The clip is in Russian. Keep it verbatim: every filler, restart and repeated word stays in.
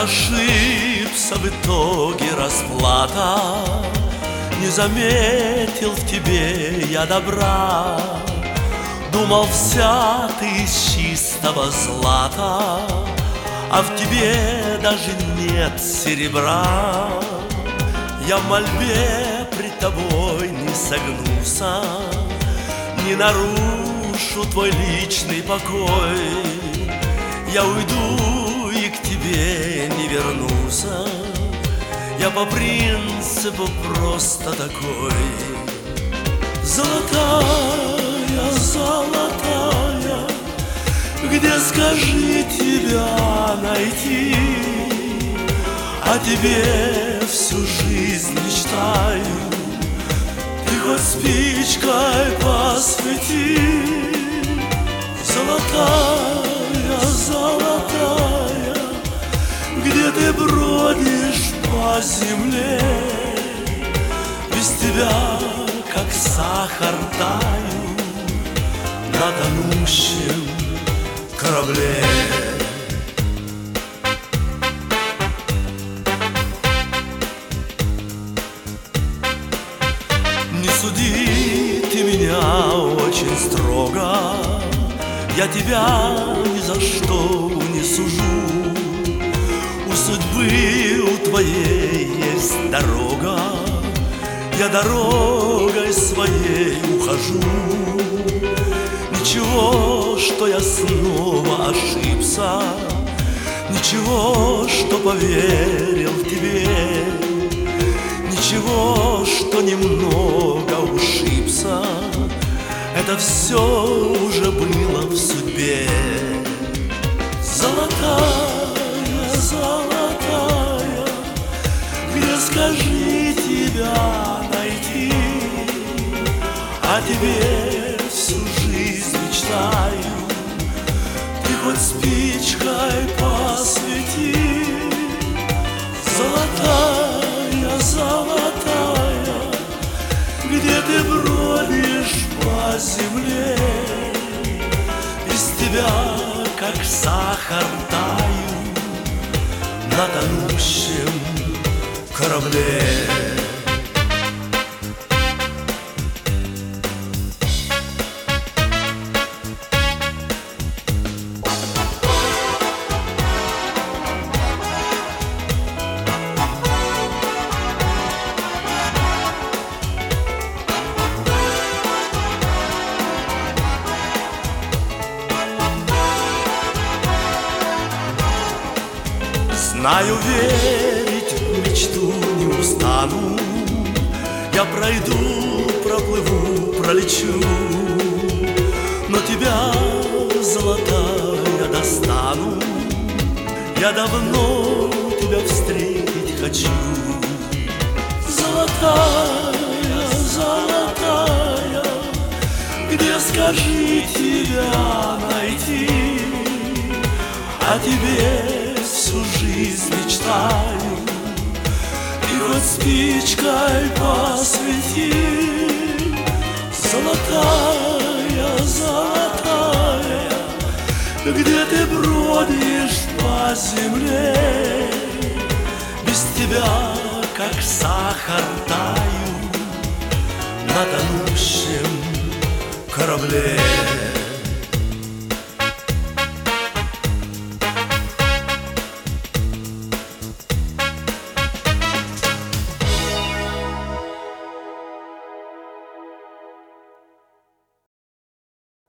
ошибся в итоге расплата. Не заметил в тебе я добра. Думал, вся ты из чистого злата, а в тебе даже нет серебра. Я в мольбе пред тобой не согнуся, не нарушу твой личный покой. Я уйду и к тебе не вернуся. Я по принципу просто такой. Золотая, золотая, где, скажи, тебя найти? О тебе всю жизнь мечтаю. Ты хоть спичкой посвети. Золотая, золотая, где ты бродишь по земле? Без тебя, как сахар, таю на тонущем корабле. Не суди ты меня очень строго, я тебя ни за что не сужу. У судьбы у твоей есть дорога, я дорогой своей ухожу. Ничего, что я снова ошибся, ничего, что поверил в тебе, ничего, что немного ушибся. Это все уже было в судьбе. Золотая, золотая, где, скажи, тебя найти? О тебе всю жизнь мечтаю. Ты хоть спичкой посвети. Золотая, золотая, где ты бродишь по земле? Без тебя, как сахар, таю на тонущем корабле. Знаю, верить в мечту не устану. Я пройду, проплыву, пролечу, но тебя, золотая, достану. Я давно тебя встретить хочу. Золотая, золотая, где, скажи, тебя найти? О тебе всю жизнь мечтаю. И хоть спичкой посвети. Золотая, золотая, где ты бродишь по земле? Без тебя, как сахар, таю на тонущем корабле.